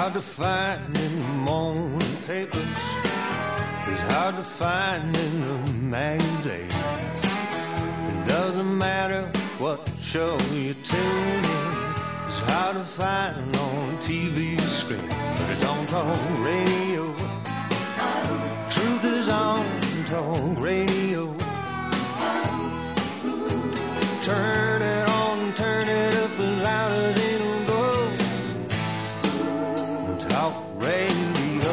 hard to find in the morning papers. It's hard to find in the magazines. It doesn't matter what show you tune in. It's hard to find on TV screen, but it's on talk radio. Truth is on talk radio. Turn it on, turn it up as loud as it'll go. Talk radio.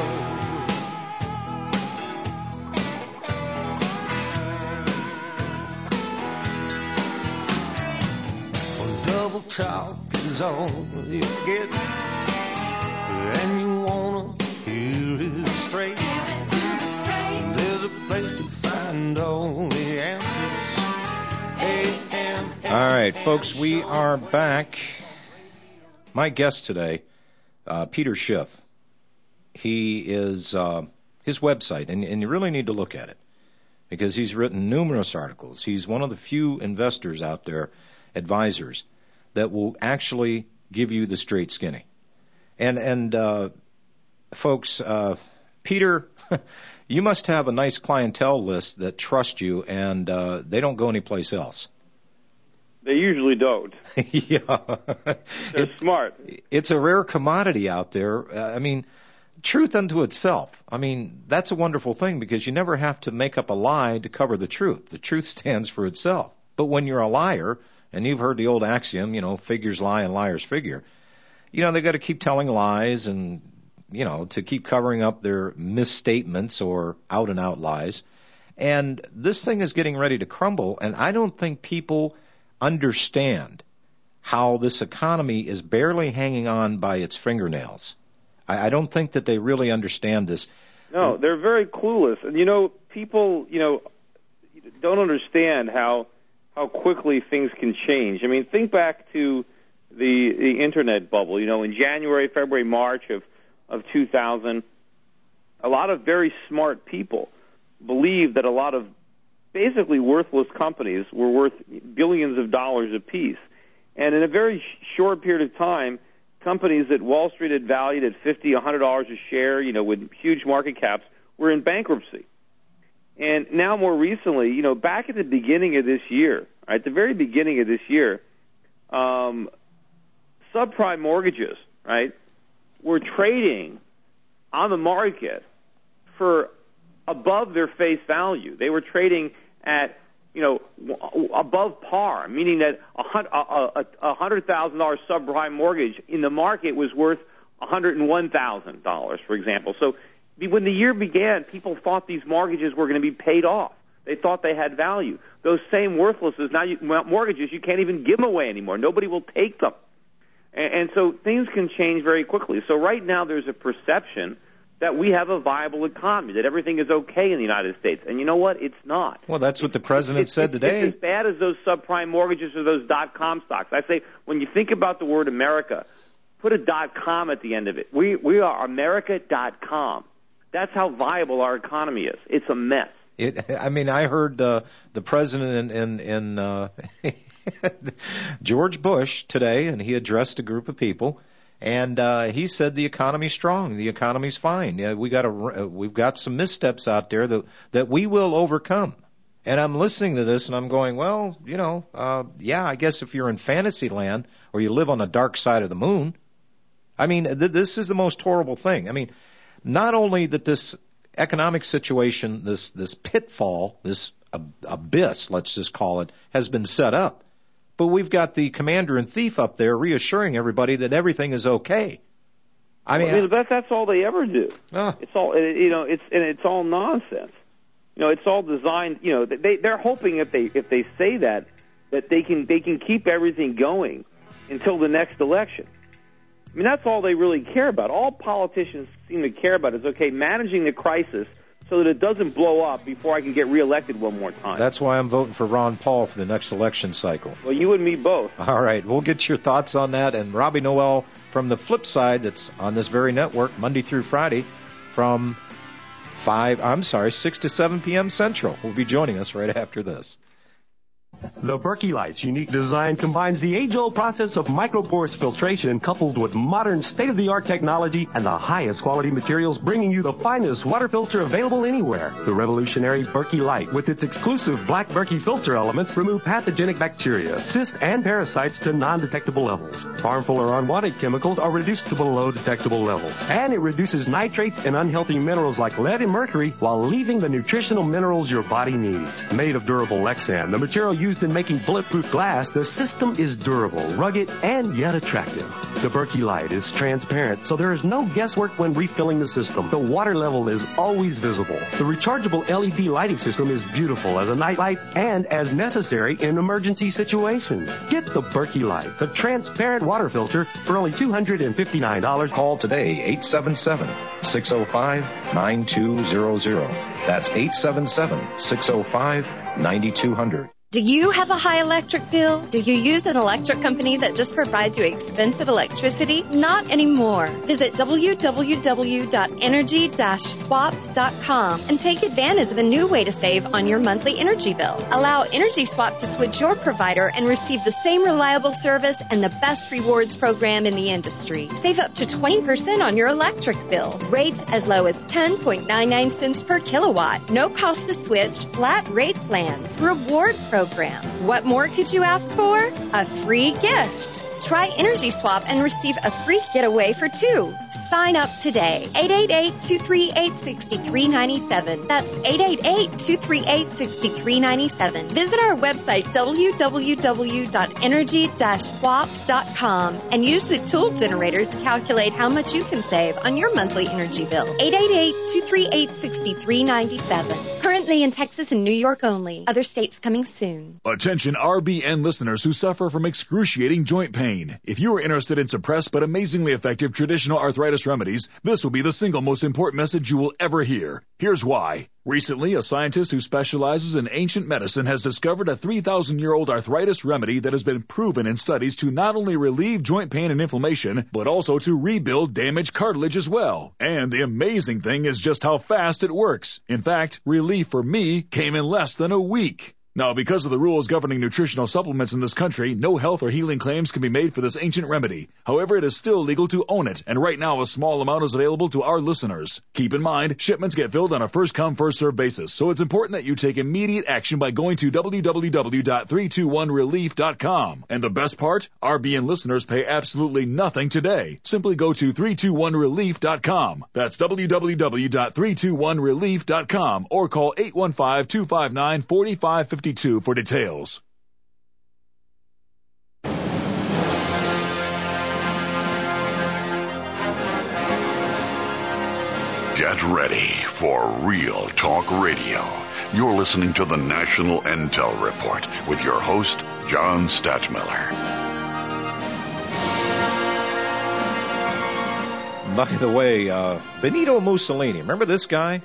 Well, double talk is all you get, and you wanna hear it straight. There's a place to find all the answers. All right, folks, we are back. My guest today, Peter Schiff. He is his website, and you really need to look at it because he's written numerous articles. He's one of the few investors out there, advisors, that will actually give you the straight skinny. And folks, Peter, you must have a nice clientele list that trust you, and they don't go anyplace else. They usually don't. Yeah. They're smart. It's a rare commodity out there. I mean, truth unto itself. I mean, that's a wonderful thing because you never have to make up a lie to cover the truth. The truth stands for itself. But when you're a liar, and you've heard the old axiom, figures lie and liars figure, they've got to keep telling lies and, to keep covering up their misstatements or out-and-out lies. And this thing is getting ready to crumble, and I don't think people understand how this economy is barely hanging on by its fingernails. I don't think that they really understand this. No, they're very clueless. And, people, don't understand how quickly things can change. I mean, think back to the Internet bubble. In January, February, March of 2000, a lot of very smart people believed that a lot of basically worthless companies were worth billions of dollars apiece. And in a very short period of time, companies that Wall Street had valued at $50, $100 a share, with huge market caps, were in bankruptcy. And now more recently, back at the beginning of this year, at the very beginning of this year, subprime mortgages, were trading on the market for above their face value. They were trading at, above par, meaning that a $100,000 subprime mortgage in the market was worth $101,000, for example. So when the year began, people thought these mortgages were going to be paid off. They thought they had value. Those same worthlesses, mortgages, you can't even give them away anymore. Nobody will take them. And so things can change very quickly. So right now there's a perception that we have a viable economy, that everything is okay in the United States. And you know what? It's not. Well, that's what the president said today. It's as bad as those subprime mortgages or those .com stocks. I say, when you think about the word America, put a .com at the end of it. We are America.com. That's how viable our economy is. It's a mess. I heard the president in George Bush today, and he addressed a group of people. And he said the economy's strong, the economy's fine. We've got some missteps out there that we will overcome. And I'm listening to this and I'm going, well, I guess if you're in fantasy land or you live on the dark side of the moon, this is the most horrible thing. Not only that this economic situation, this pitfall, this abyss, let's just call it, has been set up, but we've got the commander and thief up there reassuring everybody that everything is okay. That's all they ever do. It's all, it's all nonsense. It's all designed. They're hoping if they say that they can keep everything going until the next election. That's all they really care about. All politicians seem to care about is, managing the crisis so that it doesn't blow up before I can get reelected one more time. That's why I'm voting for Ron Paul for the next election cycle. Well, you and me both. All right, we'll get your thoughts on that. And Robbie Noel from The Flip Side, that's on this very network, Monday through Friday, from 6 to 7 p.m. Central. Will be joining us right after this. The Berkey Light's unique design combines the age-old process of microporous filtration coupled with modern state-of-the-art technology and the highest quality materials, bringing you the finest water filter available anywhere. The revolutionary Berkey Light, with its exclusive black Berkey filter elements, remove pathogenic bacteria, cysts, and parasites to non-detectable levels. Harmful or unwanted chemicals are reduced to below detectable levels. And it reduces nitrates and unhealthy minerals like lead and mercury while leaving the nutritional minerals your body needs. Made of durable Lexan, the material used in making bulletproof glass, the system is durable, rugged, and yet attractive. The Berkey Light is transparent, so there is no guesswork when refilling the system. The water level is always visible. The rechargeable LED lighting system is beautiful as a night light and as necessary in emergency situations. Get the Berkey Light, the transparent water filter, for only $259. Call today, 877-605-9200. That's 877-605-9200. Do you have a high electric bill? Do you use an electric company that just provides you expensive electricity? Not anymore. Visit www.energy-swap.com and take advantage of a new way to save on your monthly energy bill. Allow Energy Swap to switch your provider and receive the same reliable service and the best rewards program in the industry. Save up to 20% on your electric bill. Rates as low as 10.99 cents per kilowatt. No cost to switch. Flat rate plans. Reward program. What more could you ask for? A free gift. Try Energy Swap and receive a free getaway for two. Sign up today. 888-238-6397. That's 888-238-6397. Visit our website, www.energy-swap.com, and use the tool generator to calculate how much you can save on your monthly energy bill. 888-238-6397. Currently in Texas and New York only. Other states coming soon. Attention RBN listeners who suffer from excruciating joint pain. If you are interested in suppressed but amazingly effective traditional arthritis remedies, this will be the single most important message you will ever hear. Here's why. Recently, a scientist who specializes in ancient medicine has discovered a 3,000-year-old arthritis remedy that has been proven in studies to not only relieve joint pain and inflammation, but also to rebuild damaged cartilage as well. And the amazing thing is just how fast it works. In fact, relief for me came in less than a week. Now, because of the rules governing nutritional supplements in this country, no health or healing claims can be made for this ancient remedy. However, it is still legal to own it, and right now a small amount is available to our listeners. Keep in mind, shipments get filled on a first-come, first-served basis, so it's important that you take immediate action by going to www.321relief.com. And the best part? RBN listeners pay absolutely nothing today. Simply go to 321relief.com. That's www.321relief.com, or call 815-259-4552 for details. Get ready for Real Talk Radio. You're listening to the National Intel Report with your host, John Stadtmiller. By the way, Benito Mussolini, remember this guy?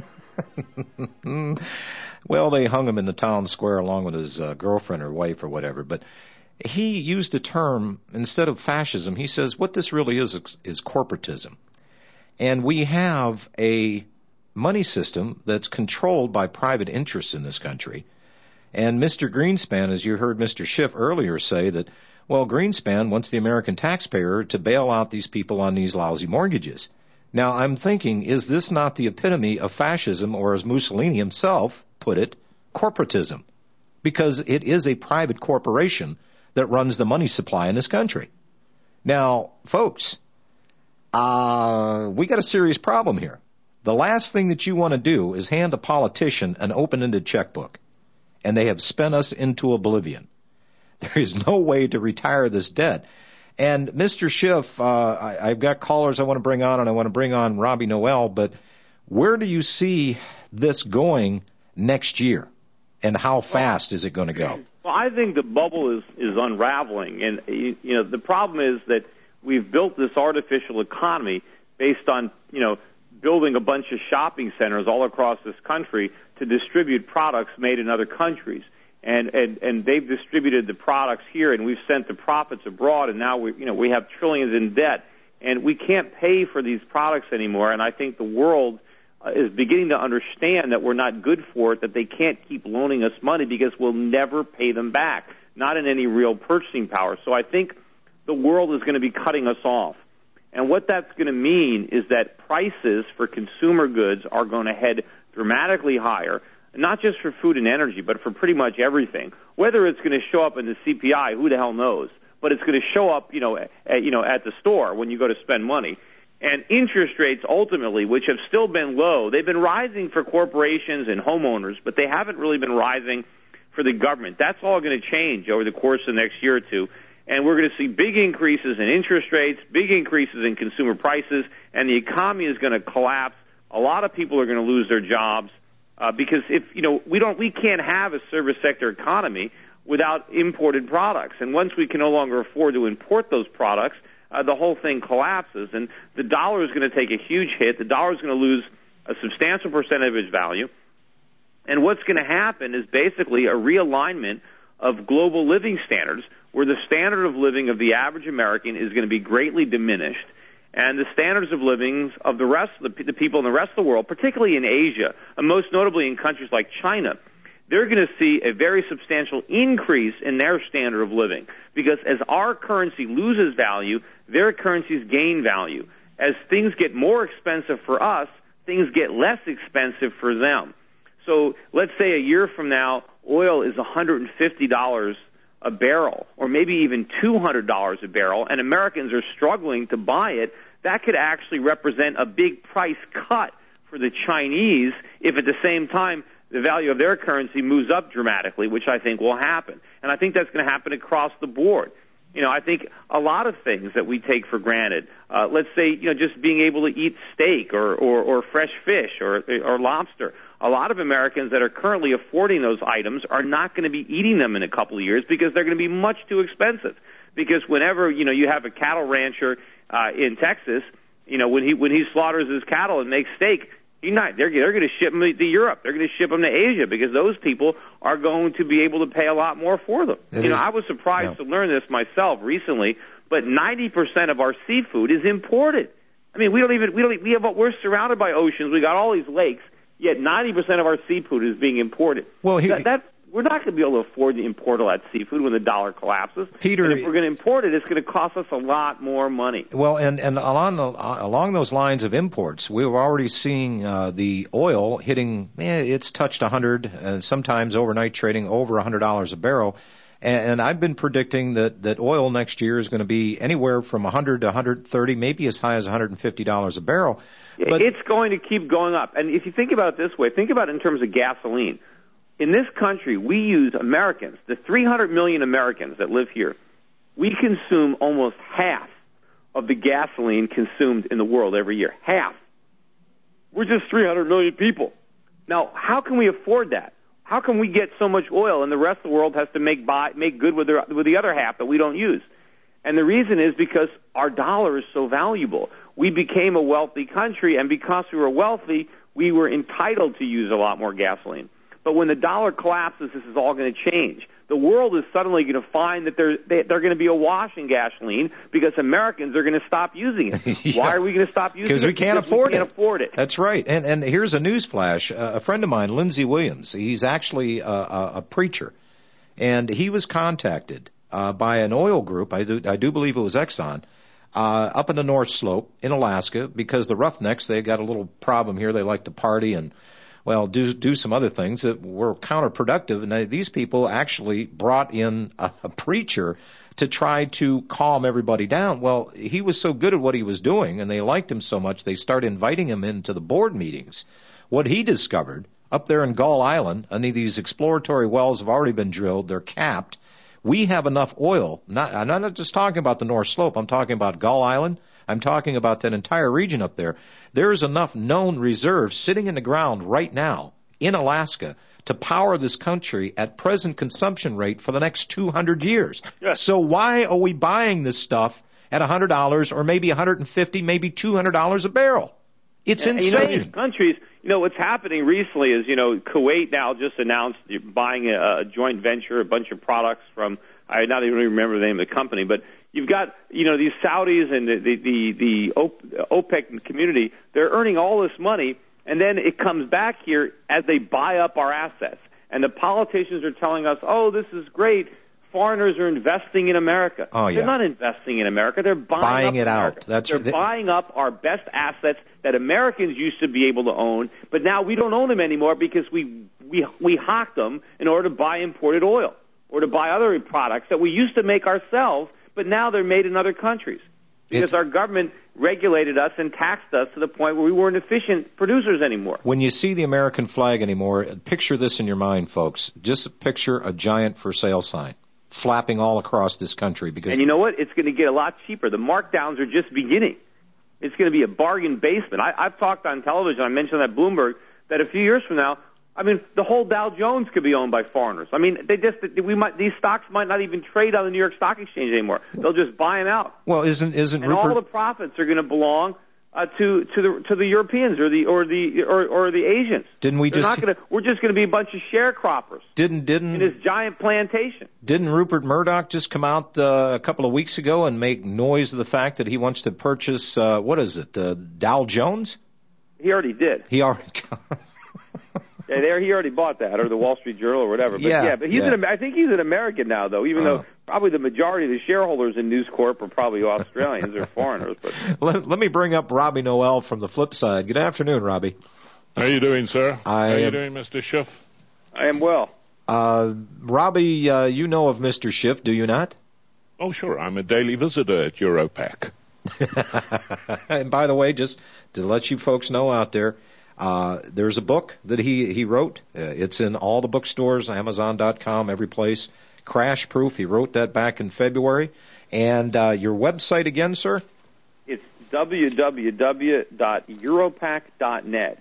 Well, they hung him in the town square along with his girlfriend or wife or whatever. But he used a term, instead of fascism, he says what this really is corporatism. And we have a money system that's controlled by private interests in this country. And Mr. Greenspan, as you heard Mr. Schiff earlier say, that, well, Greenspan wants the American taxpayer to bail out these people on these lousy mortgages. Now, I'm thinking, is this not the epitome of fascism, or as Mussolini himself put it, corporatism? Because it is a private corporation that runs the money supply in this country. Now, folks, we got a serious problem here. The last thing that you want to do is hand a politician an open-ended checkbook, and they have spent us into oblivion. There is no way to retire this debt. And Mr. Schiff, I've got callers I want to bring on, and I want to bring on Robbie Noel, but where do you see this going next year, and how fast is it going to go? Well, I think the bubble is unraveling, and the problem is that we've built this artificial economy based on building a bunch of shopping centers all across this country to distribute products made in other countries. And they've distributed the products here, and we've sent the profits abroad, and now we have trillions in debt, and we can't pay for these products anymore. And I think the world is beginning to understand that we're not good for it, that they can't keep loaning us money because we'll never pay them back, not in any real purchasing power. So I think the world is going to be cutting us off. And what that's going to mean is that prices for consumer goods are going to head dramatically higher, not just for food and energy, but for pretty much everything. Whether it's going to show up in the CPI, who the hell knows? But it's going to show up, at the store when you go to spend money. And interest rates ultimately, which have still been low, they've been rising for corporations and homeowners, but they haven't really been rising for the government. That's all going to change over the course of the next year or two. And we're going to see big increases in interest rates, big increases in consumer prices, and the economy is going to collapse. A lot of people are going to lose their jobs because we can't have a service sector economy without imported products. And once we can no longer afford to import those products, the whole thing collapses, and the dollar is going to take a huge hit. The dollar is going to lose a substantial percent of its value. And what's going to happen is basically a realignment of global living standards, where the standard of living of the average American is going to be greatly diminished, and the standards of living of the rest of the people in the rest of the world, particularly in Asia, and most notably in countries like China, they're going to see a very substantial increase in their standard of living, because as our currency loses value, their currencies gain value. As things get more expensive for us, things get less expensive for them. So let's say a year from now, oil is $150 a barrel, or maybe even $200 a barrel, and Americans are struggling to buy it. That could actually represent a big price cut for the Chinese if at the same time the value of their currency moves up dramatically, which I think will happen. And I think that's going to happen across the board. I think a lot of things that we take for granted, let's say, just being able to eat steak or fresh fish or lobster. A lot of Americans that are currently affording those items are not going to be eating them in a couple of years because they're going to be much too expensive. Because whenever, you have a cattle rancher in Texas, when he slaughters his cattle and makes steak, they're going to ship them to Europe. They're going to ship them to Asia because those people are going to be able to pay a lot more for them. I was surprised to learn this myself recently, but 90% of our seafood is imported. I mean, we're surrounded by oceans. We got all these lakes, yet 90% of our seafood is being imported. Well, we're not going to be able to afford to import all that seafood when the dollar collapses. Peter, and if we're going to import it, it's going to cost us a lot more money. Well, and along those lines of imports, we were already seeing the oil hitting. It's touched 100, sometimes overnight trading over $100 a barrel. And I've been predicting that oil next year is going to be anywhere from 100 to 130, maybe as high as $150 a barrel. But it's going to keep going up. And if you think about it this way, think about it in terms of gasoline. In this country, we use Americans, the 300 million Americans that live here, we consume almost half of the gasoline consumed in the world every year. Half. We're just 300 million people. Now, how can we afford that? How can we get so much oil and the rest of the world has to make good with the other half that we don't use? And the reason is because our dollar is so valuable. We became a wealthy country, and because we were wealthy, we were entitled to use a lot more gasoline. But when the dollar collapses, this is all going to change. The world is suddenly going to find that they're going to be awash in gasoline because Americans are going to stop using it. Yeah. Why are we going to stop using it? Because we can't afford it. That's right. And here's a news flash. A friend of mine, Lindsey Williams, he's actually a preacher, and he was contacted by an oil group, I do believe it was Exxon, up in the North Slope in Alaska, because the Roughnecks, they got a little problem here. They like to party and do some other things that were counterproductive. And these people actually brought in a preacher to try to calm everybody down. Well, he was so good at what he was doing, and they liked him so much, they started inviting him into the board meetings. What he discovered up there in Gull Island, these exploratory wells have already been drilled. They're capped. We have enough oil. I'm not just talking about the North Slope. I'm talking about Gull Island. I'm talking about that entire region up there. There's enough known reserves sitting in the ground right now in Alaska to power this country at present consumption rate for the next 200 years. Yes. So why are we buying this stuff at $100 or maybe $150, maybe $200 a barrel? It's insane. These countries, what's happening recently is, Kuwait now just announced buying a joint venture, a bunch of products from, I not even remember the name of the company, but you've got, these Saudis and the OPEC community, they're earning all this money And then it comes back here as they buy up our assets. And the politicians are telling us, oh, this is great. Foreigners are investing in America. Oh, yeah. They're not investing in America. They're buying it America. out. They're buying up our best assets that Americans used to be able to own, but now we don't own them anymore because we hocked them in order to buy imported oil or to buy other products that we used to make ourselves, but now they're made in other countries. Because our government regulated us and taxed us to the point where we weren't efficient producers anymore. When you see the American flag anymore, picture this in your mind, folks. Just picture a giant for sale sign flapping all across this country. And you know what? It's going to get a lot cheaper. The markdowns are just beginning. It's going to be a bargain basement. I've talked on television, I mentioned that Bloomberg, that a few years from now, the whole Dow Jones could be owned by foreigners. These stocks might not even trade on the New York Stock Exchange anymore. They'll just buy them out. Well, isn't and Rupert... all the profits are going to belong to the Europeans or the Asians. We're just going to be a bunch of sharecroppers. In this giant plantation. Didn't Rupert Murdoch just come out a couple of weeks ago and make noise of the fact that he wants to purchase Dow Jones? He already did. He already bought that, or the Wall Street Journal, or whatever. But I think he's an American now, though. Even though probably the majority of the shareholders in News Corp are probably Australians or foreigners. But let me bring up Robbie Noel from the flip side. Good afternoon, Robbie. How are you doing, sir? How are you doing, Mr. Schiff? I am well. Robbie, you know of Mr. Schiff, do you not? Oh, sure. I'm a daily visitor at Europac. And by the way, just to let you folks know out there, there's a book that he wrote. It's in all the bookstores, Amazon.com, every place. Crash Proof. He wrote that back in February. And your website again, sir? It's www.europac.net.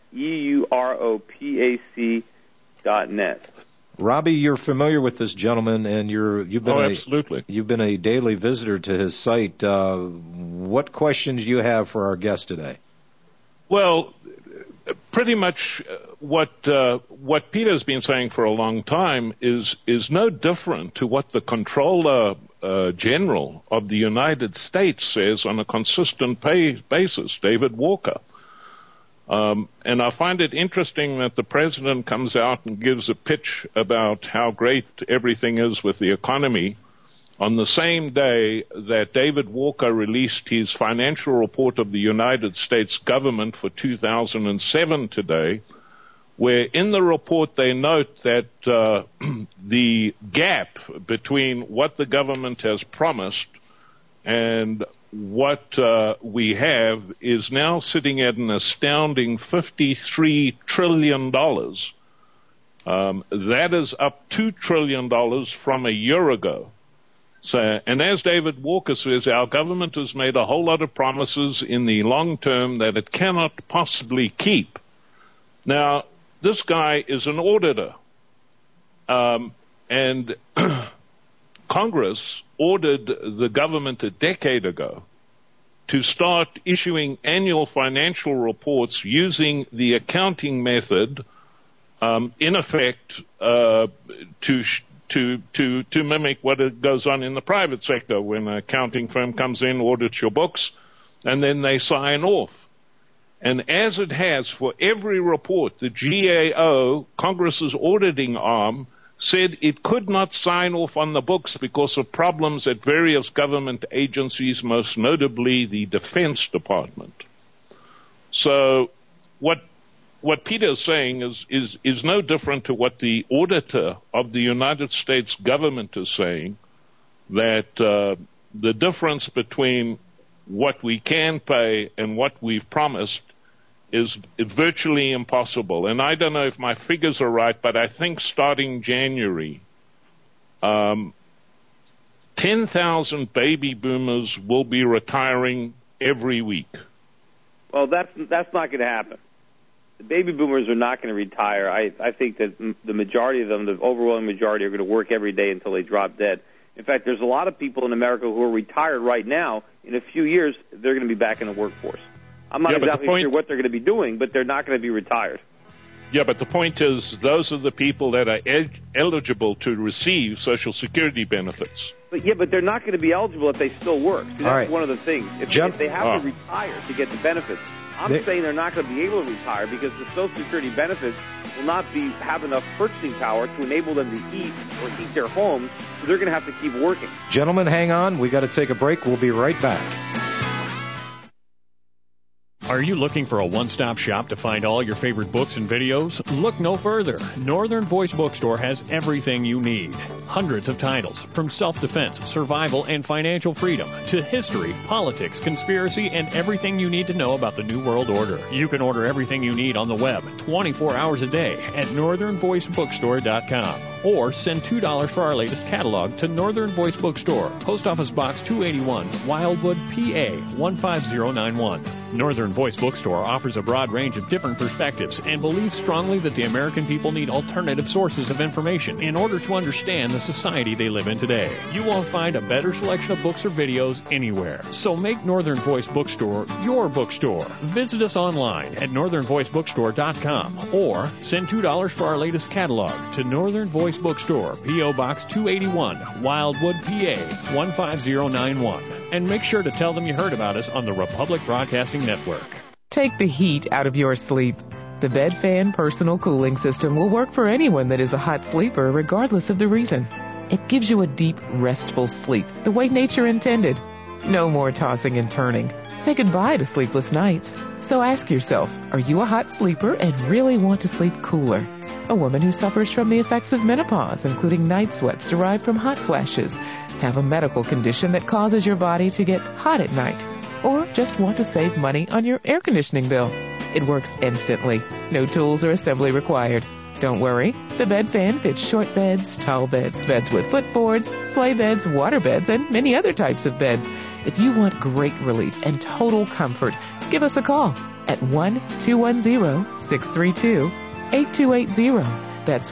EUROPAC.net. Robbie, you're familiar with this gentleman, and you've been a daily visitor to his site. What questions do you have for our guest today? Well, pretty much what Peter's been saying for a long time is no different to what the Comptroller General of the United States says on a consistent basis, David Walker. And I find it interesting that the president comes out and gives a pitch about how great everything is with the economy on the same day that David Walker released his financial report of the United States government for 2007 today, where in the report they note that the gap between what the government has promised and what we have is now sitting at an astounding $53 trillion. That is up $2 trillion from a year ago. So, and as David Walker says, our government has made a whole lot of promises in the long term that it cannot possibly keep. Now, this guy is an auditor, and Congress ordered the government a decade ago to start issuing annual financial reports using the accounting method, in effect, to mimic what goes on in the private sector when an accounting firm comes in, audits your books, and then they sign off. And as it has for every report, the GAO, Congress's auditing arm, said it could not sign off on the books because of problems at various government agencies, most notably the Defense Department. So what Peter is saying is no different to what the auditor of the United States government is saying, that the difference between what we can pay and what we've promised is virtually impossible. And I don't know if my figures are right, but I think starting January, 10,000 baby boomers will be retiring every week. Well, that's not going to happen. The baby boomers are not going to retire. I think that the majority of them, the overwhelming majority, are going to work every day until they drop dead. In fact, there's a lot of people in America who are retired right now. In a few years, they're going to be back in the workforce. I'm not exactly sure what they're going to be doing, but they're not going to be retired. Yeah, but the point is, those are the people that are eligible to receive Social Security benefits. But they're not going to be eligible if they still work. See, that's one of the things. If they have to retire to get the benefits, I'm saying they're not going to be able to retire because the Social Security benefits will not have enough purchasing power to enable them to eat or heat their homes, so they're going to have to keep working. Gentlemen, hang on. We got to take a break. We'll be right back. Are you looking for a one-stop shop to find all your favorite books and videos? Look no further. Northern Voice Bookstore has everything you need. Hundreds of titles, from self-defense, survival, and financial freedom, to history, politics, conspiracy, and everything you need to know about the New World Order. You can order everything you need on the web 24 hours a day at northernvoicebookstore.com. Or send $2 for our latest catalog to Northern Voice Bookstore, Post Office Box 281, Wildwood, PA 15091. Northern Voice Bookstore offers a broad range of different perspectives and believes strongly that the American people need alternative sources of information in order to understand the society they live in today. You won't find a better selection of books or videos anywhere. So make Northern Voice Bookstore your bookstore. Visit us online at northernvoicebookstore.com or send $2 for our latest catalog to Northern Voice Bookstore, P.O. Box 281, Wildwood, PA 15091. And make sure to tell them you heard about us on the Republic Broadcasting Network. Take the heat out of your sleep. The Bed Fan Personal Cooling System will work for anyone that is a hot sleeper, regardless of the reason. It gives you a deep, restful sleep, the way nature intended. No more tossing and turning. Say goodbye to sleepless nights. So ask yourself, are you a hot sleeper and really want to sleep cooler? A woman who suffers from the effects of menopause, including night sweats derived from hot flashes, have a medical condition that causes your body to get hot at night, or just want to save money on your air conditioning bill. It works instantly. No tools or assembly required. Don't worry. The Bed Fan fits short beds, tall beds, beds with footboards, sleigh beds, water beds, and many other types of beds. If you want great relief and total comfort, give us a call at 1-210-632-8280. That's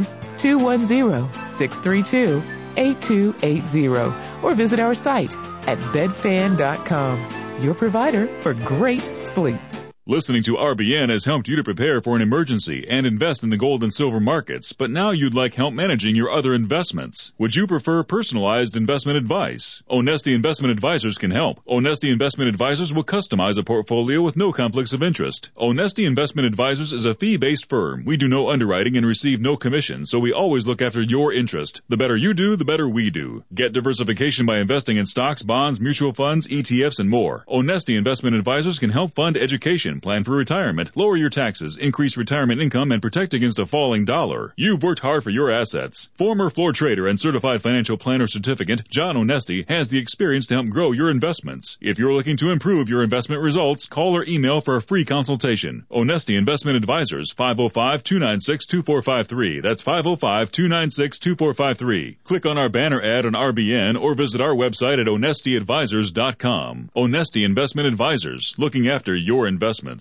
1-210-632-8280. Or visit our site at bedfan.com, your provider for great sleep. Listening to RBN has helped you to prepare for an emergency and invest in the gold and silver markets, but now you'd like help managing your other investments. Would you prefer personalized investment advice? Onesti Investment Advisors can help. Onesti Investment Advisors will customize a portfolio with no conflicts of interest. Onesti Investment Advisors is a fee-based firm. We do no underwriting and receive no commission, so we always look after your interest. The better you do, the better we do. Get diversification by investing in stocks, bonds, mutual funds, ETFs, and more. Onesti Investment Advisors can help fund education, plan for retirement, lower your taxes, increase retirement income, and protect against a falling dollar. You've worked hard for your assets. Former floor trader and certified financial planner certificate, John Onesti, has the experience to help grow your investments. If you're looking to improve your investment results, call or email for a free consultation. Onesti Investment Advisors, 505-296-2453. That's 505-296-2453. Click on our banner ad on RBN or visit our website at onestiadvisors.com. Onesti Investment Advisors, looking after your investments.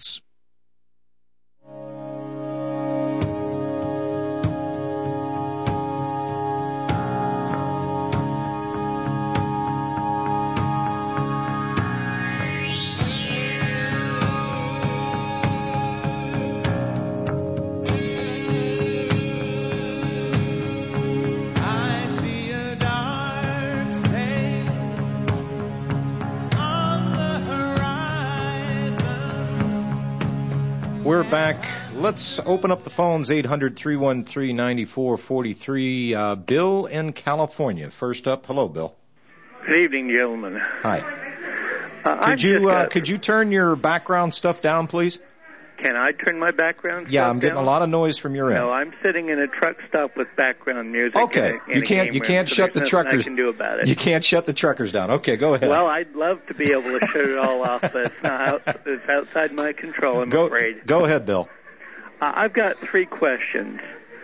We're back. Let's open up the phones, 800-313-9443. Bill in California. First up. Hello, Bill. Good evening, gentlemen. Hi. Could you turn your background stuff down, please? Can I turn my background stuff down? Yeah, I'm getting a lot of noise from your end. No, I'm sitting in a truck stop with background music. Okay, you can't shut the truckers. I can do about it. You can't shut the truckers down. Okay, go ahead. Well, I'd love to be able to shut it all off, but it's outside my control, I'm afraid. Go ahead, Bill. I've got 3 questions.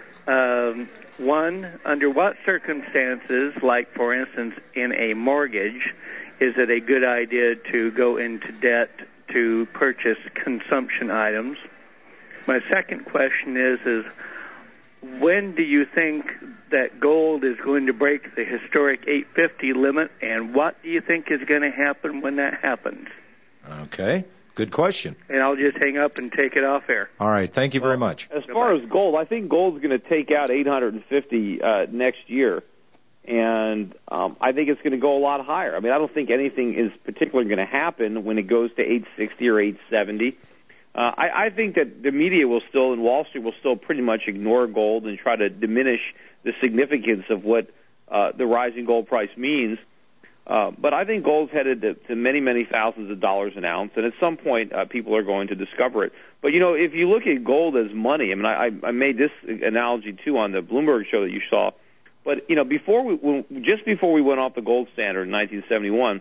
One, under what circumstances, like for instance in a mortgage, is it a good idea to go into debt to purchase consumption items? My second question is when do you think that gold is going to break the historic 850 limit, and what do you think is going to happen when that happens? Okay, good question. And I'll just hang up and take it off air. All right, thank you very much. As far as gold, I think gold's going to take out 850 next year. And I think it's going to go a lot higher. I mean, I don't think anything is particularly going to happen when it goes to 860 or 870. I think that the media will still, and Wall Street will still pretty much ignore gold and try to diminish the significance of what the rising gold price means. But I think gold's headed to many, many thousands of dollars an ounce, and at some point people are going to discover it. But, if you look at gold as money, I mean, I made this analogy, too, on the Bloomberg show that you saw. But, just before we went off the gold standard in 1971,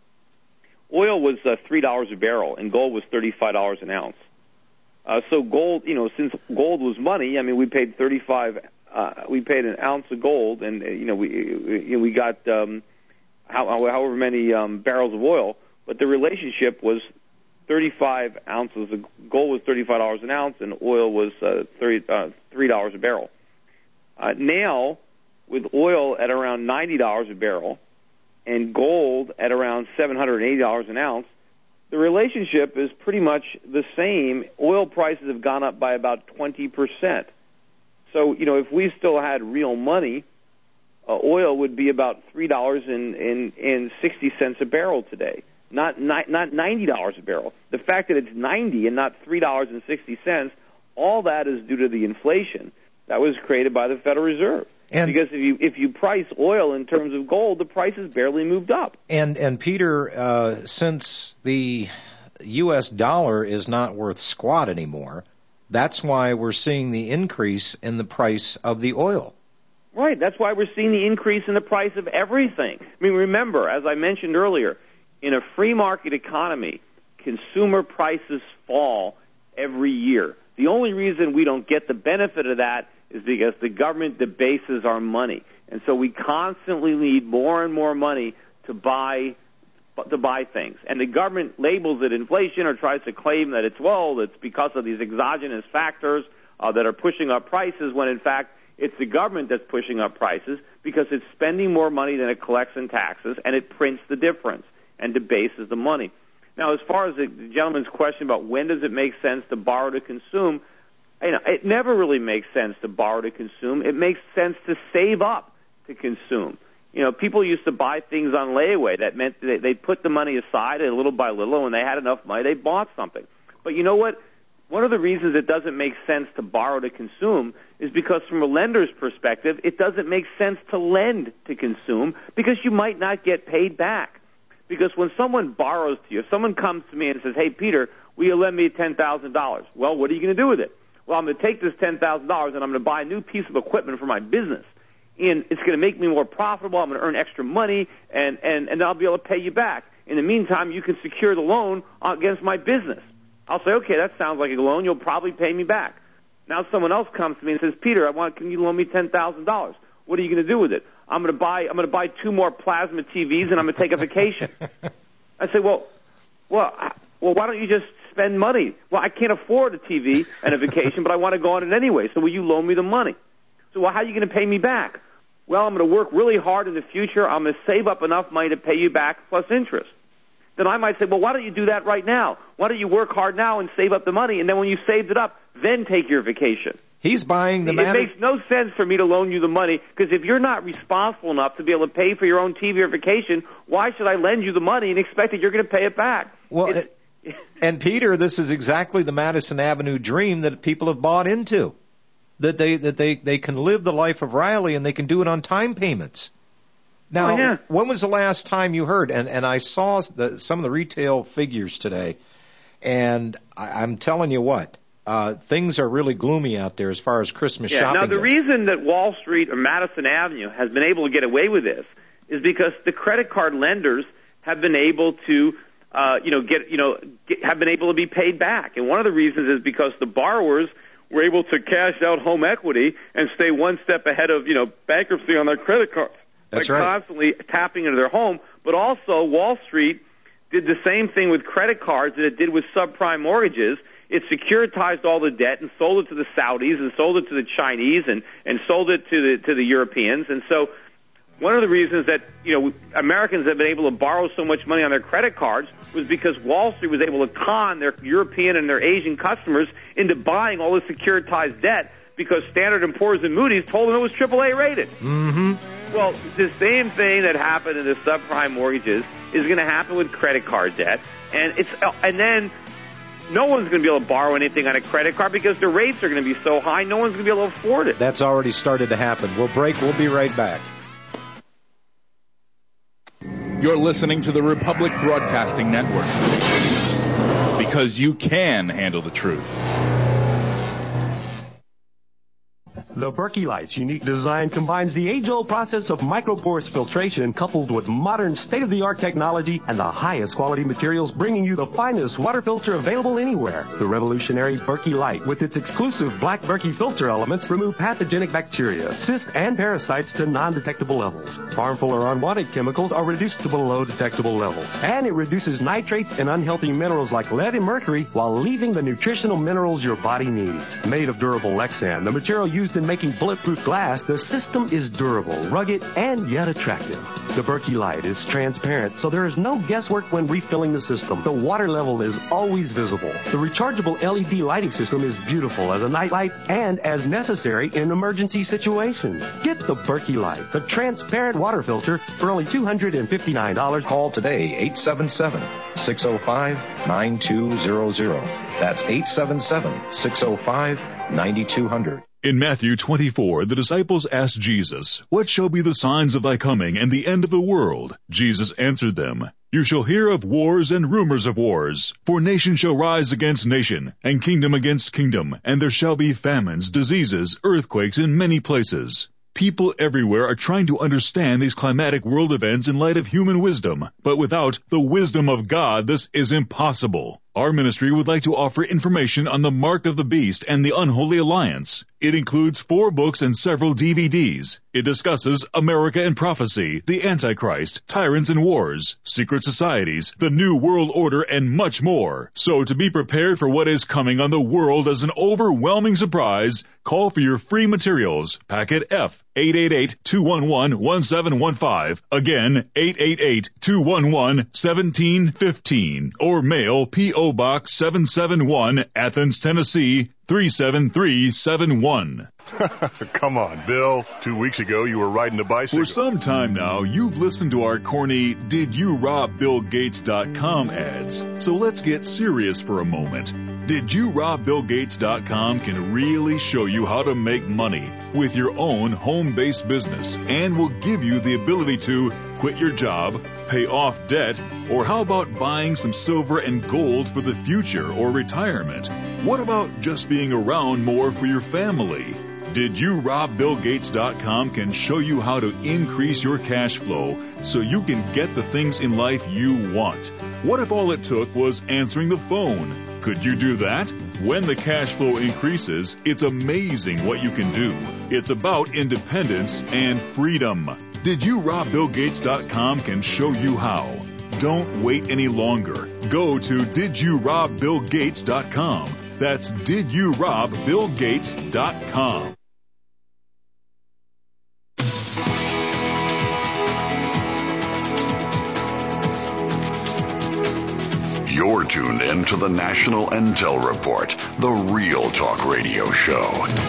oil was $3 a barrel, and gold was $35 an ounce. So gold, since gold was money, I mean, we paid we paid an ounce of gold, and we got however many barrels of oil, but the relationship was 35 ounces of gold was $35 an ounce, and oil was $3 a barrel. Now, with oil at around $90 a barrel and gold at around $780 an ounce, the relationship is pretty much the same. Oil prices have gone up by about 20%. So, if we still had real money, oil would be about $3.60 a barrel today, not $90 a barrel. The fact that it's 90 and not $3.60, all that is due to the inflation that was created by the Federal Reserve. And because if you price oil in terms of gold, the price has barely moved up. And Peter, since the U.S. dollar is not worth squat anymore, that's why we're seeing the increase in the price of the oil. Right. That's why we're seeing the increase in the price of everything. I mean, remember, as I mentioned earlier, in a free market economy, consumer prices fall every year. The only reason we don't get the benefit of that is because the government debases our money. And so we constantly need more and more money to buy things. And the government labels it inflation or tries to claim that it's because of these exogenous factors that are pushing up prices, when in fact it's the government that's pushing up prices because it's spending more money than it collects in taxes, and it prints the difference and debases the money. Now, as far as the gentleman's question about when does it make sense to borrow to consume, it never really makes sense to borrow to consume. It makes sense to save up to consume. People used to buy things on layaway. That meant they put the money aside, and little by little, and when they had enough money, they bought something. But you know what? One of the reasons it doesn't make sense to borrow to consume is because from a lender's perspective, it doesn't make sense to lend to consume because you might not get paid back. Because when someone borrows to you, if someone comes to me and says, hey, Peter, will you lend me $10,000? Well, what are you going to do with it? Well, I'm going to take this $10,000 and I'm going to buy a new piece of equipment for my business. And it's going to make me more profitable. I'm going to earn extra money, and I'll be able to pay you back. In the meantime, you can secure the loan against my business. I'll say, okay, that sounds like a loan. You'll probably pay me back. Now someone else comes to me and says, Peter, can you loan me $10,000? What are you going to do with it? I'm going to buy 2 more plasma TVs and I'm going to take a vacation. I say, well, why don't you just spend money? Well, I can't afford a TV and a vacation, but I want to go on it anyway. So will you loan me the money? So, how are you going to pay me back? Well, I'm going to work really hard in the future. I'm going to save up enough money to pay you back plus interest. Then I might say, well, why don't you do that right now? Why don't you work hard now and save up the money, and then when you saved it up, then take your vacation? He's buying the It makes no sense for me to loan you the money, because if you're not responsible enough to be able to pay for your own TV or vacation, why should I lend you the money and expect that you're going to pay it back? Well, and Peter, this is exactly the Madison Avenue dream that people have bought into, that they can live the life of Riley and they can do it on time payments. Now, When was the last time you heard? And I saw some of the retail figures today, and I'm telling you what, things are really gloomy out there as far as Christmas shopping goes. Now, the reason that Wall Street or Madison Avenue has been able to get away with this is because the credit card lenders have been able to, have been able to be paid back. And one of the reasons is because the borrowers were able to cash out home equity and stay one step ahead of, bankruptcy on their credit cards. That's by right. Constantly tapping into their home. But also, Wall Street did the same thing with credit cards that it did with subprime mortgages. It securitized all the debt and sold it to the Saudis and sold it to the Chinese and sold it to the Europeans. And so one of the reasons that, Americans have been able to borrow so much money on their credit cards was because Wall Street was able to con their European and their Asian customers into buying all this securitized debt because Standard & Poor's and Moody's told them it was AAA rated. Mm-hmm. Well, the same thing that happened in the subprime mortgages is going to happen with credit card debt, and then no one's going to be able to borrow anything on a credit card because the rates are going to be so high, no one's going to be able to afford it. That's already started to happen. We'll break. We'll be right back. You're listening to the Republic Broadcasting Network, because you can handle the truth. The Berkey Light's unique design combines the age-old process of micropores filtration coupled with modern state-of-the-art technology and the highest quality materials, bringing you the finest water filter available anywhere. The revolutionary Berkey Light, with its exclusive black Berkey filter elements, remove pathogenic bacteria, cysts, and parasites to non-detectable levels. Harmful or unwanted chemicals are reduced to below detectable levels. And it reduces nitrates and unhealthy minerals like lead and mercury while leaving the nutritional minerals your body needs. Made of durable Lexan, the material used in making bulletproof glass, the system is durable, rugged, and yet attractive. The Berkey Light is transparent, so there is no guesswork when refilling the system. The water level is always visible. The rechargeable LED lighting system is beautiful as a night light and as necessary in emergency situations. Get the Berkey Light, the transparent water filter, for only $259. Call today, 877-605-9200. That's 877-605-9200. In Matthew 24, the disciples asked Jesus, "What shall be the signs of thy coming and the end of the world?" Jesus answered them, "You shall hear of wars and rumors of wars. For nation shall rise against nation, and kingdom against kingdom, and there shall be famines, diseases, earthquakes in many places." People everywhere are trying to understand these climatic world events in light of human wisdom, but without the wisdom of God, this is impossible. Our ministry would like to offer information on the Mark of the Beast and the Unholy Alliance. It includes 4 books and several DVDs. It discusses America and prophecy, the Antichrist, tyrants and wars, secret societies, the New World Order, and much more. So to be prepared for what is coming on the world as an overwhelming surprise, call for your free materials. Packet F, 888-211-1715. Again, 888-211-1715. Or mail P.O. Box 771, Athens, Tennessee, 37371. Come on, Bill. 2 weeks ago, you were riding a bicycle. For some time now, you've listened to our corny DidYouRobBillGates.com ads. So let's get serious for a moment. DidYouRobBillGates.com can really show you how to make money with your own home-based business and will give you the ability to quit your job, pay off debt, or how about buying some silver and gold for the future or retirement? What about just being around more for your family? DidYouRobBillGates.com can show you how to increase your cash flow so you can get the things in life you want. What if all it took was answering the phone? Could you do that? When the cash flow increases, it's amazing what you can do. It's about independence and freedom. DidYouRobBillGates.com can show you how. Don't wait any longer. Go to DidYouRobBillGates.com. That's DidYouRobBillGates.com. You're tuned in to the National Intel Report, the Real Talk Radio Show.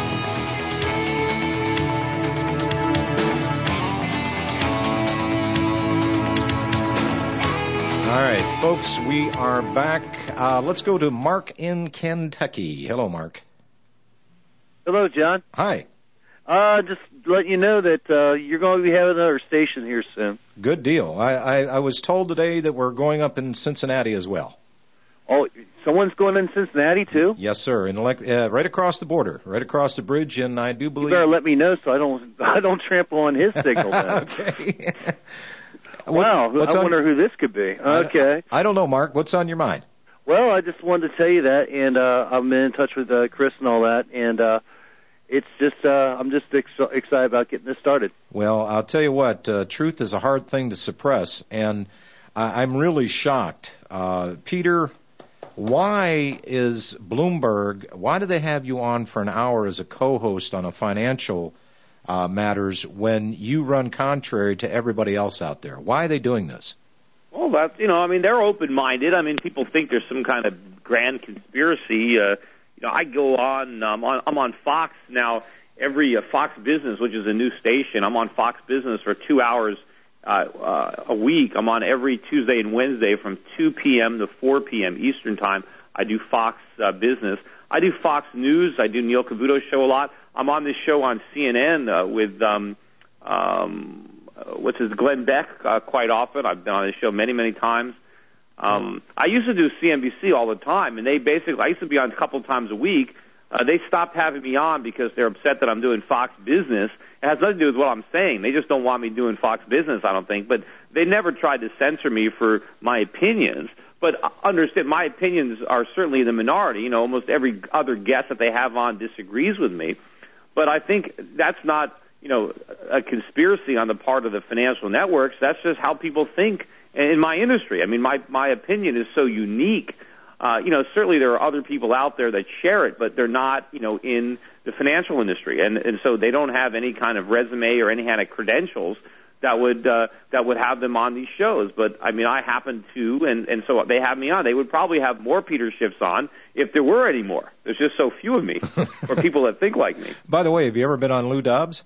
All right, folks, we are back. Let's go to Mark in Kentucky. Hello, Mark. Hello, John. Hi. Just let you know that you're going to be having another station here soon. Good deal. I was told today that we're going up in Cincinnati as well. Oh, someone's going in Cincinnati, too? Yes, sir. Right across the border, right across the bridge, and I do believe... You better let me know so I don't trample on his signal then. Okay. Wow, I wonder who this could be. Okay. I don't know, Mark. What's on your mind? Well, I just wanted to tell you that, and I've been in touch with Chris and all that, and it's just I'm just excited about getting this started. Well, I'll tell you what, truth is a hard thing to suppress, and I'm really shocked. Peter, why is Bloomberg, why do they have you on for an hour as a co-host on a financial matters when you run contrary to everybody else out there? Why are they doing this? Well, that's, they're open-minded. People think there's some kind of grand conspiracy. I go on, I'm on Fox now, every Fox Business, which is a new station. I'm on Fox Business for 2 hours a week. I'm on every Tuesday and Wednesday from 2 p.m. to 4 p.m. Eastern Time I do Fox Business. I do Fox News. I do Neil Cavuto's show a lot. I'm on this show on CNN with Glenn Beck quite often. I've been on this show many, many times. I used to do CNBC all the time, and I used to be on a couple of times a week. They stopped having me on because they're upset that I'm doing Fox Business. It has nothing to do with what I'm saying. They just don't want me doing Fox Business, I don't think. But they never tried to censor me for my opinions. But understand, my opinions are certainly the minority. Almost every other guest that they have on disagrees with me. But I think that's not, a conspiracy on the part of the financial networks. That's just how people think in my industry. I mean, my opinion is so unique. Certainly there are other people out there that share it, but they're not, in the financial industry, and so they don't have any kind of resume or any kind of credentials that would have them on these shows. But I mean, I happen to, and so they have me on. They would probably have more Peter Schiffs on if there were any more. There's just so few of me, or people that think like me. By the way, have you ever been on Lou Dobbs?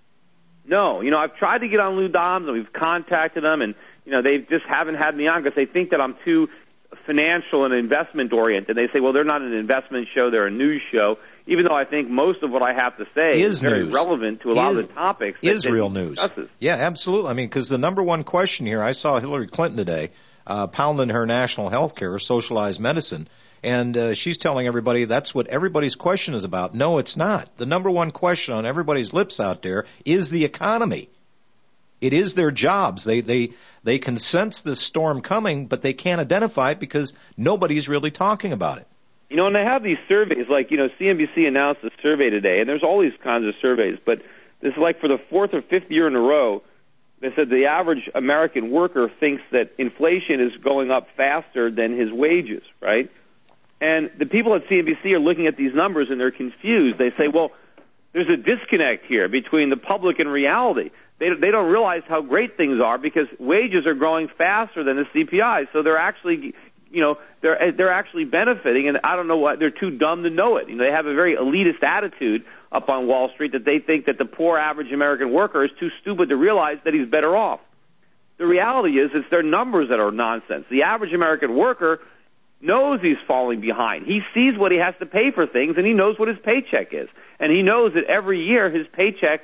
No, I've tried to get on Lou Dobbs, and we've contacted them, and they just haven't had me on because they think that I'm too financial and investment oriented. They say, well, they're not an investment show, they're a news show, even though I think most of what I have to say is very relevant to a lot of the topics. Is real news. Yeah, absolutely. I mean, because the number one question here, I saw Hillary Clinton today pounding her national health care, socialized medicine, and she's telling everybody that's what everybody's question is about. No, it's not. The number one question on everybody's lips out there is the economy. It is their jobs. They can sense this storm coming, but they can't identify it because nobody's really talking about it. And they have these surveys, like, CNBC announced a survey today, and there's all these kinds of surveys, but this is like for the fourth or fifth year in a row, they said the average American worker thinks that inflation is going up faster than his wages, right? And the people at CNBC are looking at these numbers, and they're confused. They say, well, there's a disconnect here between the public and reality. They don't realize how great things are because wages are growing faster than the CPI. So they're actually, they're actually benefiting, and I don't know what, they're too dumb to know it. They have a very elitist attitude up on Wall Street that they think that the poor average American worker is too stupid to realize that he's better off. The reality is it's their numbers that are nonsense. The average American worker knows he's falling behind. He sees what he has to pay for things, and he knows what his paycheck is. And he knows that every year his paycheck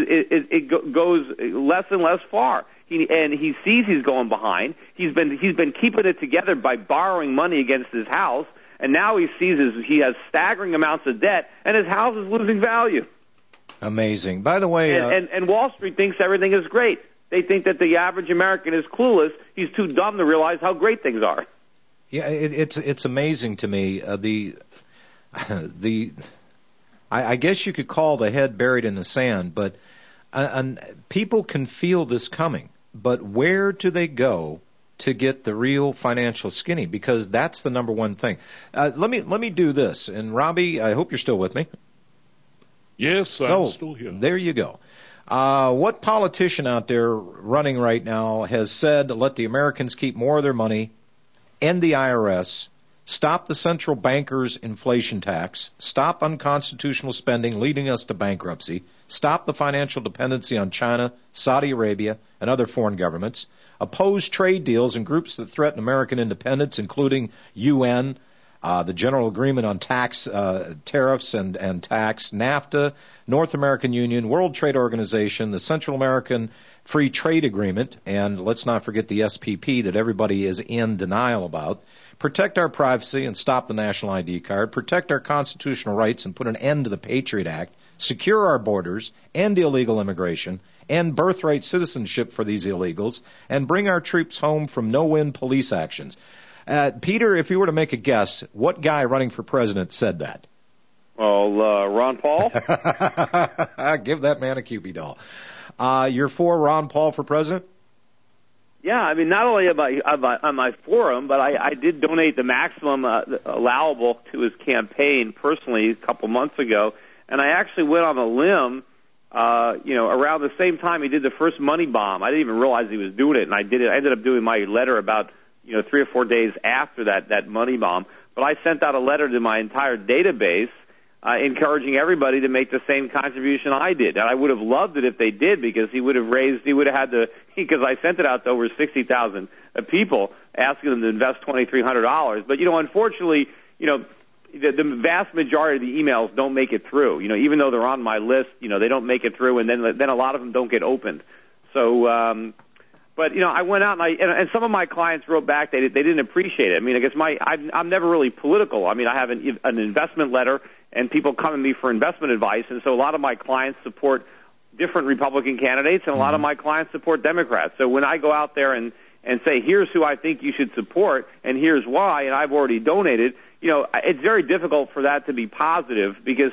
goes less and less far. He sees he's going behind. He's been keeping it together by borrowing money against his house, and now he sees he has staggering amounts of debt, and his house is losing value. Amazing. By the way, and Wall Street thinks everything is great. They think that the average American is clueless. He's too dumb to realize how great things are. Yeah, it's amazing to me. I guess you could call the head buried in the sand, but people can feel this coming. But where do they go to get the real financial skinny? Because that's the number one thing. Let me do this. And Robbie, I hope you're still with me. Yes, I'm still here. There you go. What politician out there running right now has said, let the Americans keep more of their money, end the IRS, stop the central bankers' inflation tax, stop unconstitutional spending leading us to bankruptcy, stop the financial dependency on China, Saudi Arabia, and other foreign governments, oppose trade deals and groups that threaten American independence, including UN, the General Agreement on Tax, Tariffs and Tax, NAFTA, North American Union, World Trade Organization, the Central American Free Trade Agreement, and let's not forget the SPP that everybody is in denial about. Protect our privacy and stop the national ID card. Protect our constitutional rights and put an end to the Patriot Act. Secure our borders, end illegal immigration, end birthright citizenship for these illegals, and bring our troops home from no-win police actions. Peter, if you were to make a guess, what guy running for president said that? Well, Ron Paul. Give that man a Cupid doll. You're for Ron Paul for president? Yeah, I mean, not only am I for him, but I did donate the maximum allowable to his campaign personally a couple months ago, and I actually went on a limb, around the same time he did the first money bomb. I didn't even realize he was doing it, and I did it. I ended up doing my letter about 3 or 4 days after that money bomb. But I sent out a letter to my entire database encouraging everybody to make the same contribution I did. And I would have loved it if they did, because he would have had because I sent it out to over 60,000 people asking them to invest $2,300. But, unfortunately, the vast majority of the emails don't make it through. Even though they're on my list, they don't make it through, and then a lot of them don't get opened. So, but I went out and some of my clients wrote back they didn't appreciate it. I mean, I guess I'm never really political. I mean, I have an investment letter, and people come to me for investment advice, and so a lot of my clients support different Republican candidates, and a lot of my clients support Democrats. So when I go out there and say, here's who I think you should support, and here's why, and I've already donated, it's very difficult for that to be positive, because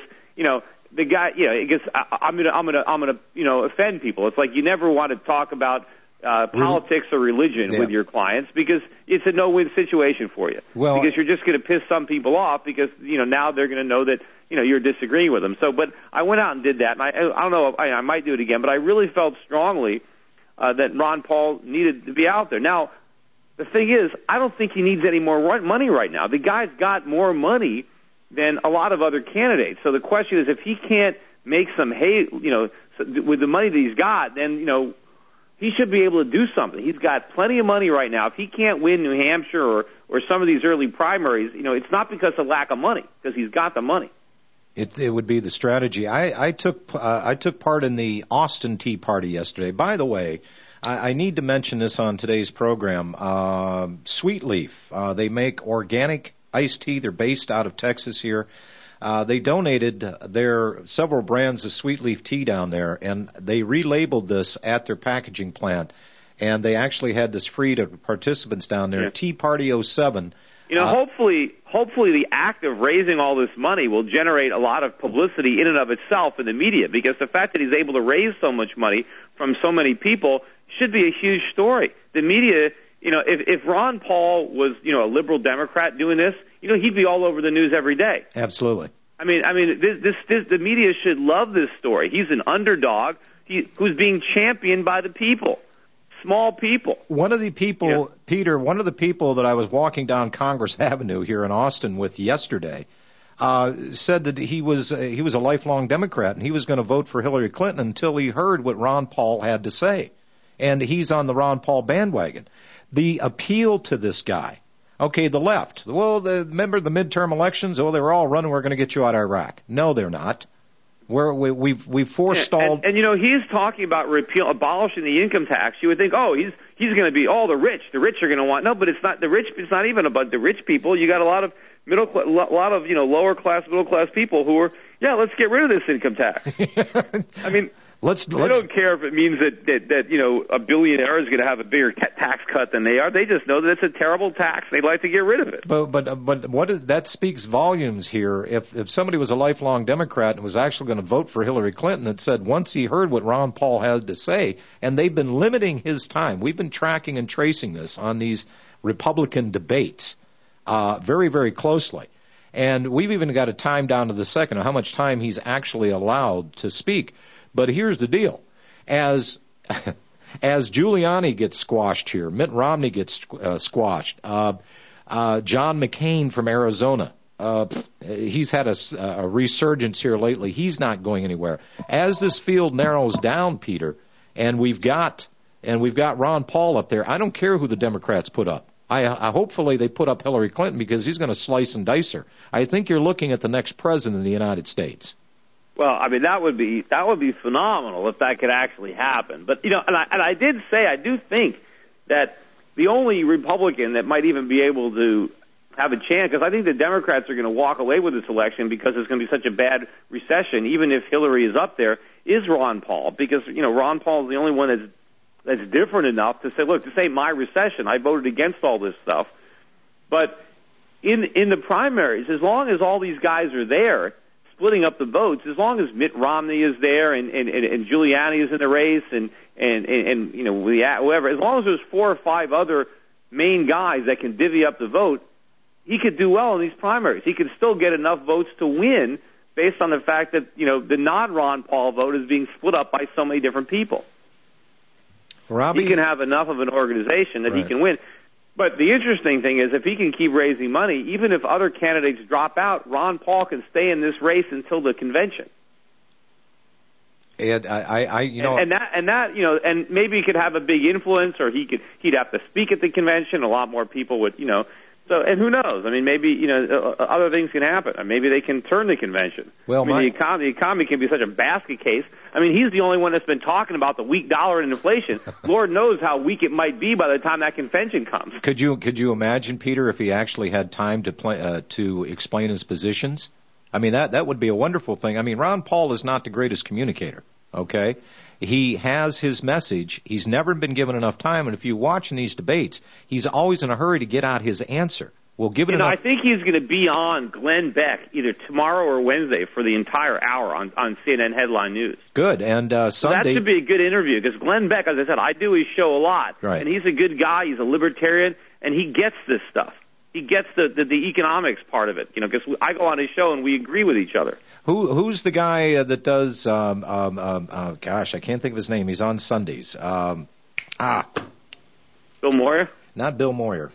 the guy, I guess I'm gonna offend people. It's like you never want to talk about politics or religion with your clients, because it's a no-win situation for you. Well, because you're just going to piss some people off, because now they're going to know that you're disagreeing with them. So, but I went out and did that, and I don't know, I might do it again, but I really felt strongly that Ron Paul needed to be out there. Now, the thing is, I don't think he needs any more money right now. The guy's got more money than a lot of other candidates. So the question is, if he can't make some hay, with the money that he's got, then he should be able to do something. He's got plenty of money right now. If he can't win New Hampshire or some of these early primaries, it's not because of lack of money, because he's got the money. It would be the strategy. I took part in the Austin Tea Party yesterday. By the way, I need to mention this on today's program. Sweet Leaf, they make organic iced tea. They're based out of Texas here. They donated their several brands of Sweet Leaf tea down there, and they relabeled this at their packaging plant. And they actually had this free to participants down there. Yeah. Tea Party 07. Hopefully the act of raising all this money will generate a lot of publicity in and of itself in the media, because the fact that he's able to raise so much money from so many people should be a huge story. The media, if Ron Paul was, a liberal Democrat doing this, he'd be all over the news every day. Absolutely. I mean, the media should love this story. He's an underdog who's being championed by the people. Small people. One of the people, Peter, that I was walking down Congress Avenue here in Austin with yesterday, said that he was a lifelong Democrat, and he was going to vote for Hillary Clinton until he heard what Ron Paul had to say. And he's on the Ron Paul bandwagon. The appeal to this guy, okay, the left, well, remember the midterm elections? Oh, they were all running, we're going to get you out of Iraq. No, they're not. We've forestalled. And he's talking about abolishing the income tax. You would think, he's going to be the rich. The rich are going to want. No, but it's not the rich. It's not even about the rich people. You got a lot of lower class, middle class people who are, let's get rid of this income tax. I mean, they don't care if it means that a billionaire is going to have a bigger tax cut than they are. They just know that it's a terrible tax. They'd like to get rid of it. But that speaks volumes here. If somebody was a lifelong Democrat and was actually going to vote for Hillary Clinton, it said once he heard what Ron Paul had to say, and they've been limiting his time. We've been tracking and tracing this on these Republican debates very, very closely. And we've even got a time down to the second of how much time he's actually allowed to speak. But here's the deal. As Giuliani gets squashed here, Mitt Romney gets squashed, John McCain from Arizona, he's had a resurgence here lately. He's not going anywhere. As this field narrows down, Peter, and we've got Ron Paul up there, I don't care who the Democrats put up. I hopefully they put up Hillary Clinton, because he's going to slice and dice her. I think you're looking at the next president of the United States. Well, I mean, that would be phenomenal if that could actually happen. But I did say I do think that the only Republican that might even be able to have a chance, because I think the Democrats are going to walk away with this election because it's going to be such a bad recession, even if Hillary is up there, is Ron Paul, because Ron Paul is the only one that's different enough to say, look, this ain't my recession. I voted against all this stuff. But in the primaries, as long as all these guys are there, splitting up the votes, as long as Mitt Romney is there and Giuliani is in the race and whoever, as long as there's 4 or 5 other main guys that can divvy up the vote, he could do well in these primaries. He could still get enough votes to win based on the fact that the non-Ron Paul vote is being split up by so many different people. Robbie? He can have enough of an organization that he can win. But the interesting thing is, if he can keep raising money, even if other candidates drop out, Ron Paul can stay in this race until the convention. And and maybe he could have a big influence, or he'd have to speak at the convention. A lot more people would, So, and who knows? I mean, maybe, other things can happen. Maybe they can turn the convention. Well, the economy can be such a basket case. I mean, he's the only one that's been talking about the weak dollar and inflation. Lord knows how weak it might be by the time that convention comes. Could you imagine, Peter, if he actually had time to explain his positions? I mean, that would be a wonderful thing. I mean, Ron Paul is not the greatest communicator, okay? He has his message. He's never been given enough time, and if you watch in these debates, he's always in a hurry to get out his answer. Well, given enough... I think he's going to be on Glenn Beck either tomorrow or Wednesday for the entire hour on CNN Headline News. Good, and Sunday... So that should be a good interview, because Glenn Beck, as I said, I do his show a lot, right. And he's a good guy, he's a libertarian, and he gets this stuff. He gets the economics part of it, because I go on his show and we agree with each other. Who's the guy that does? Gosh, I can't think of his name. He's on Sundays. Bill Moyer? Not Bill Moyer.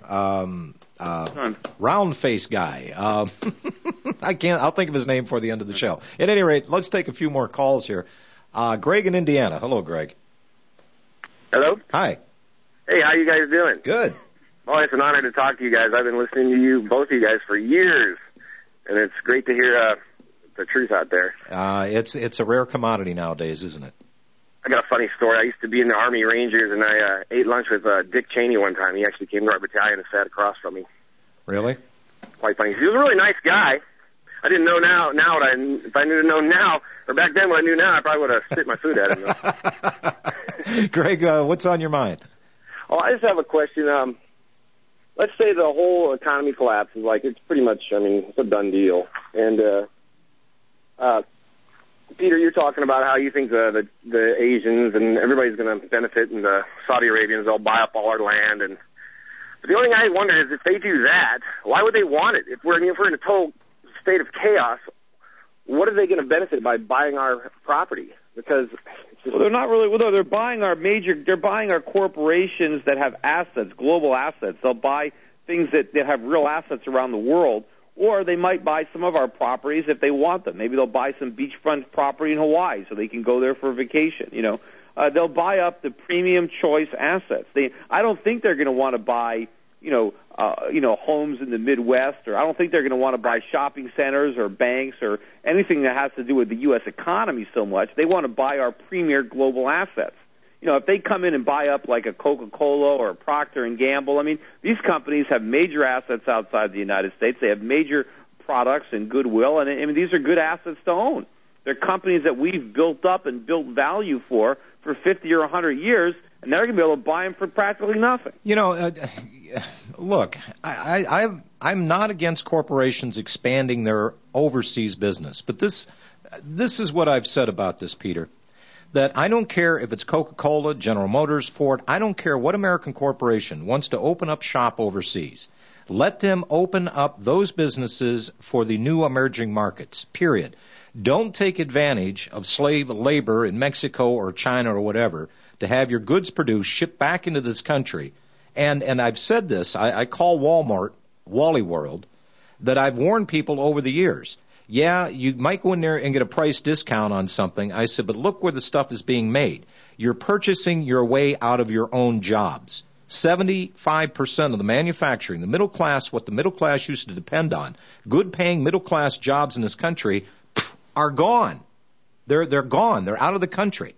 Round face guy. I'll think of his name for the end of the show. At any rate, let's take a few more calls here. Greg in Indiana. Hello, Greg. Hello. Hi. Hey, how you guys doing? Good. Oh, it's an honor to talk to you guys. I've been listening to you, both of you guys, for years, and it's great to hear the truth out there. It's a rare commodity nowadays, isn't it? I got a funny story. I used to be in the Army Rangers, and I ate lunch with Dick Cheney one time. He actually came to our battalion and sat across from me. Really? Quite funny. He was a really nice guy. I didn't know now if I knew to know now, or back then what I knew now, I probably would have spit my food at him. Greg, what's on your mind? Oh, I just have a question. Let's say the whole economy collapses. Like, it's pretty much, it's a done deal. And, Peter, you're talking about how you think the Asians and everybody's going to benefit, and the Saudi Arabians, they'll buy up all our land. But the only thing I wonder is, if they do that, why would they want it? If we're in a total state of chaos, what are they going to benefit by buying our property? Because they're not really. Well, they're buying they're buying our corporations that have assets, global assets. They'll buy things that have real assets around the world, or they might buy some of our properties if they want them. Maybe they'll buy some beachfront property in Hawaii so they can go there for a vacation. They'll buy up the premium choice assets. I don't think they're going to want to buy, homes in the Midwest, or I don't think they're going to want to buy shopping centers or banks or anything that has to do with the U.S. economy so much. They want to buy our premier global assets. If they come in and buy up like a Coca-Cola or a Procter & Gamble, these companies have major assets outside the United States. They have major products and goodwill, and these are good assets to own. They're companies that we've built up and built value for 50 or 100 years, and they're going to be able to buy them for practically nothing. Look, I'm not against corporations expanding their overseas business, but this is what I've said about this, Peter, that I don't care if it's Coca-Cola, General Motors, Ford, I don't care what American corporation wants to open up shop overseas. Let them open up those businesses for the new emerging markets, period. Don't take advantage of slave labor in Mexico or China or whatever to have your goods produced, shipped back into this country. And I've said this, I call Walmart Wally World, that I've warned people over the years. Yeah, you might go in there and get a price discount on something. I said, but look where the stuff is being made. You're purchasing your way out of your own jobs. 75% of the manufacturing, the middle class, what the middle class used to depend on, good paying middle class jobs in this country are gone. They're gone. They're out of the country.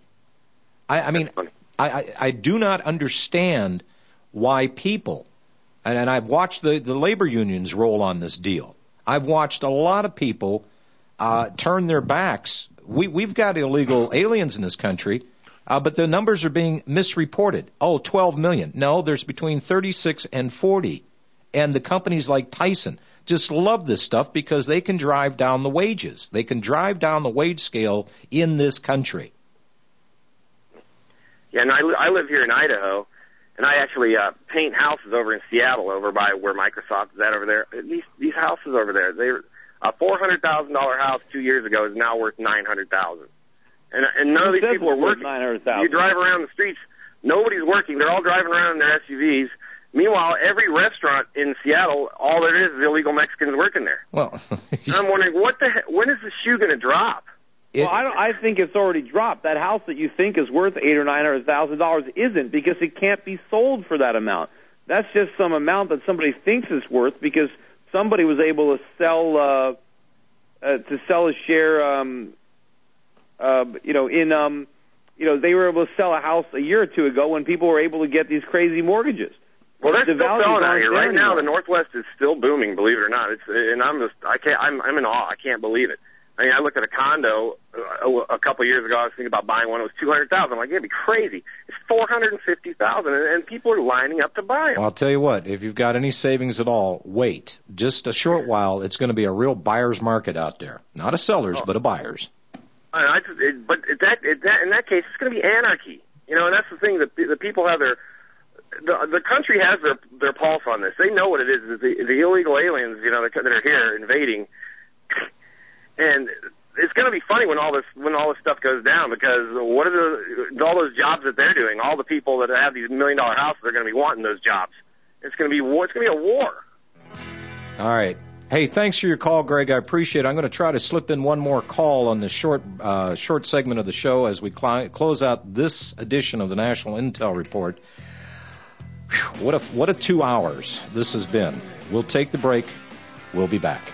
I do not understand why people, and I've watched the labor unions roll on this deal. I've watched a lot of people turn their backs. We've got illegal aliens in this country, but the numbers are being misreported. 12 million. No, there's between 36 and 40. And the companies like Tyson just love this stuff because they can drive down the wages. They can drive down the wage scale in this country. Yeah, and I live here in Idaho, and I actually paint houses over in Seattle, over by where Microsoft is at over there. These houses over there, a $400,000 house 2 years ago is now worth $900,000. And none of these people are working. You drive around the streets, nobody's working. They're all driving around in their SUVs, Meanwhile, every restaurant in Seattle, all there is illegal Mexicans working there. Well, I'm wondering when is the shoe going to drop? Well, I think it's already dropped. That house that you think is worth $800,000 or $900,000 isn't, because it can't be sold for that amount. That's just some amount that somebody thinks it's worth because somebody was able to sell a share. They were able to sell a house a year or two ago when people were able to get these crazy mortgages. Well, they're still selling out here right now. The Northwest is still booming, believe it or not. I'm in awe. I can't believe it. I mean, I looked at a condo a couple of years ago. I was thinking about buying one. It was $200,000. I'm like, it'd be crazy. It's $450,000, and people are lining up to buy them. Well, I'll tell you what. If you've got any savings at all, wait. Just a short while. It's going to be a real buyer's market out there. Not a seller's, but a buyer's. But in that case, it's going to be anarchy. You know, and that's the thing that the people have the country has their pulse on this. They know what it is. The illegal aliens, that are here invading. And it's going to be funny when all this stuff goes down, because what are all those jobs that they're doing? All the people that have these $1 million houses are going to be wanting those jobs. It's going to be war. It's going to be a war. All right. Hey, thanks for your call, Greg. I appreciate it. I'm going to try to slip in one more call on the short segment of the show as we close out this edition of the National Intel Report. Whew, what a 2 hours this has been. We'll take the break. We'll be back.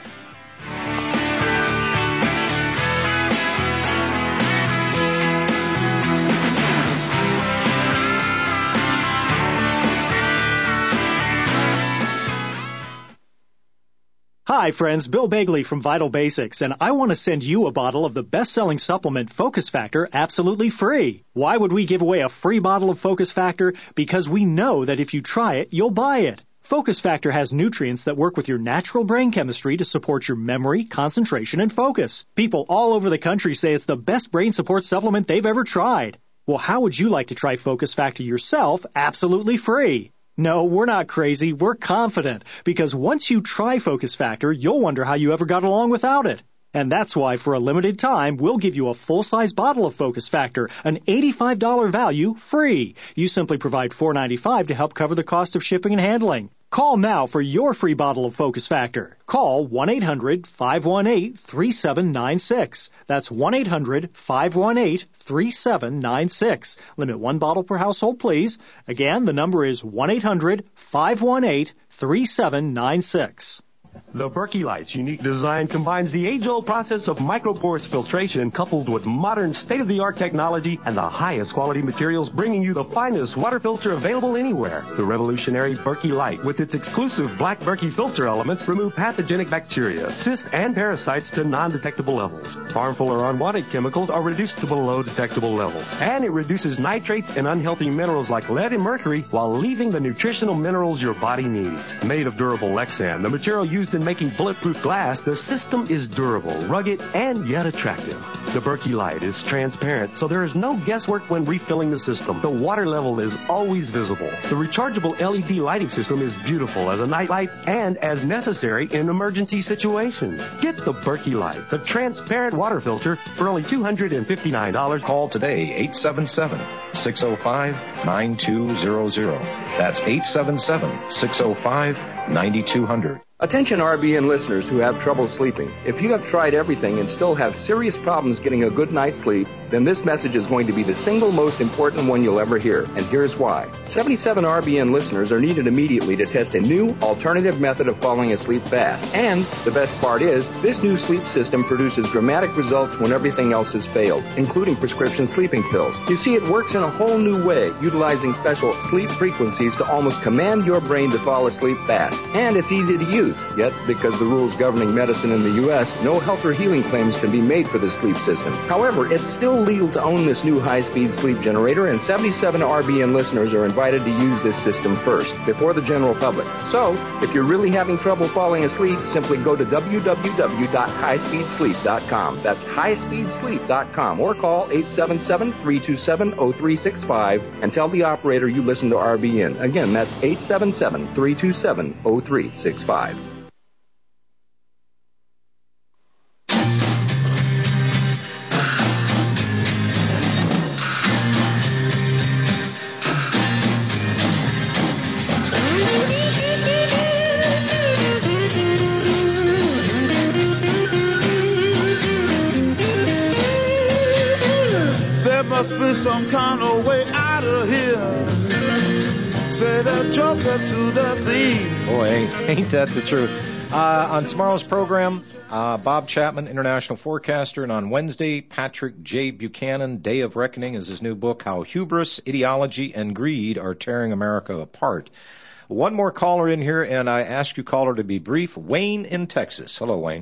Hi, friends. Bill Bagley from Vital Basics, and I want to send you a bottle of the best-selling supplement Focus Factor absolutely free. Why would we give away a free bottle of Focus Factor? Because we know that if you try it, you'll buy it. Focus Factor has nutrients that work with your natural brain chemistry to support your memory, concentration, and focus. People all over the country say it's the best brain support supplement they've ever tried. Well, how would you like to try Focus Factor yourself absolutely free? No, we're not crazy. We're confident, because once you try Focus Factor, you'll wonder how you ever got along without it. And that's why, for a limited time, we'll give you a full-size bottle of Focus Factor, an $85 value, free. You simply provide $4.95 to help cover the cost of shipping and handling. Call now for your free bottle of Focus Factor. Call 1-800-518-3796. That's 1-800-518-3796. Limit one bottle per household, please. Again, the number is 1-800-518-3796. The Berkey Light's unique design combines the age-old process of micropores filtration coupled with modern state-of-the-art technology and the highest quality materials, bringing you the finest water filter available anywhere. The revolutionary Berkey Light, with its exclusive black Berkey filter elements, remove pathogenic bacteria, cysts, and parasites to non-detectable levels. Harmful or unwanted chemicals are reduced to below detectable levels. And it reduces nitrates and unhealthy minerals like lead and mercury while leaving the nutritional minerals your body needs. Made of durable Lexan, the material used in making bulletproof glass, the system is durable, rugged, and yet attractive. The Berkey Light is transparent, so there is no guesswork when refilling the system. The water level is always visible. The rechargeable LED lighting system is beautiful as a night light and as necessary in emergency situations. Get the Berkey Light, the transparent water filter, for only $259. Call today, 877-605-9200. That's 877-605-9200. Attention RBN listeners who have trouble sleeping. If you have tried everything and still have serious problems getting a good night's sleep, then this message is going to be the single most important one you'll ever hear. And here's why. 77 RBN listeners are needed immediately to test a new alternative method of falling asleep fast. And the best part is, this new sleep system produces dramatic results when everything else has failed, including prescription sleeping pills. You see, it works in a whole new way, utilizing special sleep frequencies to almost command your brain to fall asleep fast. And it's easy to use. Yet, because the rules governing medicine in the U.S., no health or healing claims can be made for this sleep system. However, it's still legal to own this new high-speed sleep generator, and 77 RBN listeners are invited to use this system first, before the general public. So, if you're really having trouble falling asleep, simply go to www.highspeedsleep.com. That's highspeedsleep.com, or call 877-327-0365 and tell the operator you listen to RBN. Again, that's 877-327-0365. play the joker to the thief. Boy, ain't that the truth. On tomorrow's program, Bob Chapman, international forecaster, and on Wednesday, Patrick J. Buchanan, Day of Reckoning is his new book, How Hubris, Ideology, and Greed Are Tearing America Apart. One more caller in here, and I ask you, caller, to be brief. Wayne in Texas. Hello, Wayne.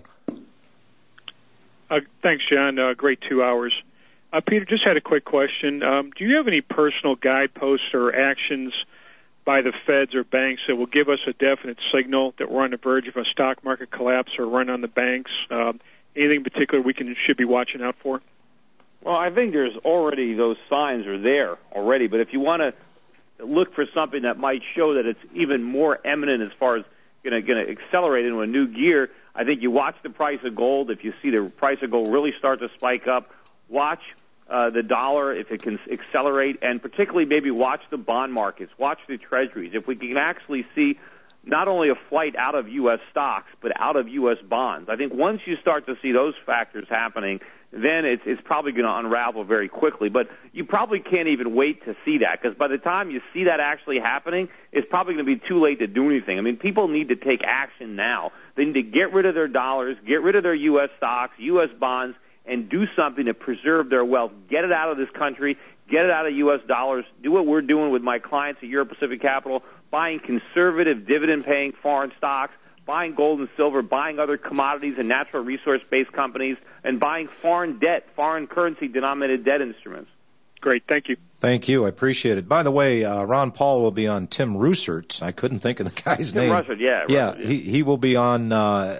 Thanks, John. Great 2 hours. Peter, just had a quick question. Do you have any personal guideposts or actions by the feds or banks that will give us a definite signal that we're on the verge of a stock market collapse or run on the banks? Anything in particular we should be watching out for? Well, I think there's already those signs are there already, but if you want to look for something that might show that it's even more eminent as far as going to accelerate into a new gear, I think you watch the price of gold. If you see the price of gold really start to spike up, watch the dollar if it can accelerate, and particularly maybe watch the bond markets, watch the treasuries. If we can actually see not only a flight out of U.S. stocks, but out of U.S. bonds, I think once you start to see those factors happening, then it's probably going to unravel very quickly. But you probably can't even wait to see that, because by the time you see that actually happening, it's probably going to be too late to do anything. I mean, people need to take action now. They need to get rid of their dollars, get rid of their U.S. stocks, U.S. bonds, and do something to preserve their wealth. Get it out of this country. Get it out of U.S. dollars. Do what we're doing with my clients at Euro Pacific Capital, buying conservative dividend-paying foreign stocks, buying gold and silver, buying other commodities and natural resource-based companies, and buying foreign debt, foreign currency-denominated debt instruments. Great. Thank you. Thank you. I appreciate it. By the way, Ron Paul will be on Tim Russert's. I couldn't think of the guy's name. Tim Russert, yeah. Yeah, Russert, yeah. He will be on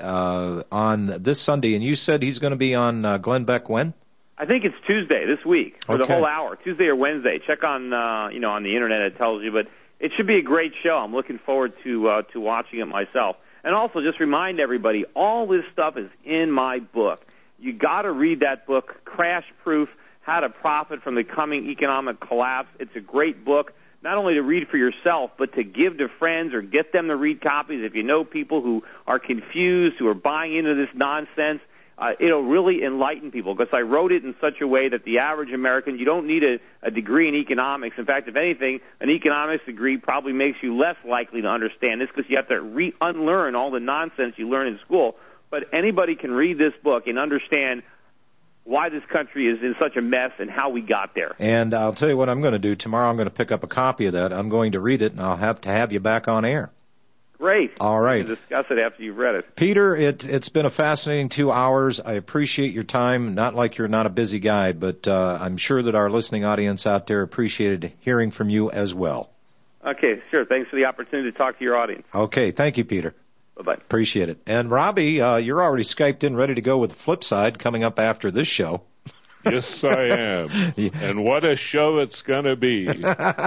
this Sunday, and you said he's going to be on Glenn Beck when? I think it's Tuesday this week for the Okay. whole hour, Tuesday or Wednesday. Check on on the internet; it tells you. But it should be a great show. I'm looking forward to watching it myself. And also, just remind everybody, all this stuff is in my book. You got to read that book, Crash Proof: How to Profit from the Coming Economic Collapse. It's a great book, not only to read for yourself, but to give to friends or get them to read copies. If you know people who are confused, who are buying into this nonsense, it'll really enlighten people, because I wrote it in such a way that the average American, you don't need a degree in economics. In fact, if anything, an economics degree probably makes you less likely to understand this, because you have to unlearn all the nonsense you learn in school. But anybody can read this book and understand why this country is in such a mess and how we got there. And I'll tell you what I'm going to do. Tomorrow I'm going to pick up a copy of that. I'm going to read it, and I'll have to have you back on air. Great. All right. We can discuss it after you've read it. Peter, it's been a fascinating 2 hours. I appreciate your time. Not like you're not a busy guy, but I'm sure that our listening audience out there appreciated hearing from you as well. Okay, sure. Thanks for the opportunity to talk to your audience. Okay. Thank you, Peter. Bye-bye. Appreciate it. And Robbie, you're already Skyped in, ready to go with the flip side coming up after this show. Yes, I am. Yeah. And what a show it's going to be. Going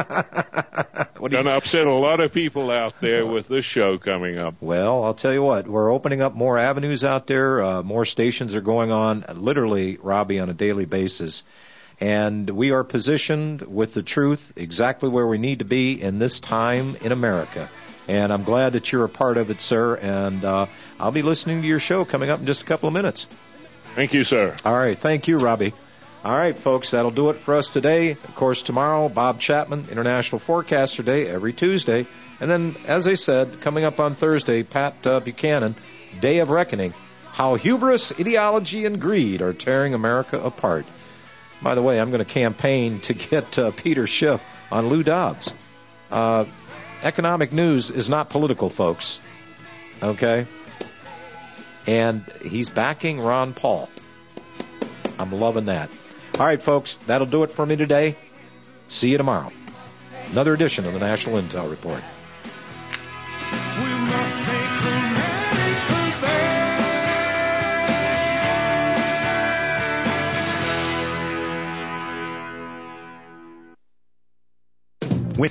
to upset a lot of people out there with this show coming up. Well, I'll tell you what, we're opening up more avenues out there. More stations are going on, literally, Robbie, on a daily basis. And we are positioned with the truth exactly where we need to be in this time in America. And I'm glad that you're a part of it, sir. And I'll be listening to your show coming up in just a couple of minutes. Thank you, sir. All right. Thank you, Robbie. All right, folks, that'll do it for us today. Of course, tomorrow, Bob Chapman, International Forecaster Day, every Tuesday. And then, as I said, coming up on Thursday, Pat Buchanan, Day of Reckoning, How Hubris, Ideology, and Greed Are Tearing America Apart. By the way, I'm going to campaign to get Peter Schiff on Lou Dobbs. Economic news is not political, folks. Okay? And he's backing Ron Paul. I'm loving that. All right, folks, that'll do it for me today. See you tomorrow. Another edition of the National Intel Report.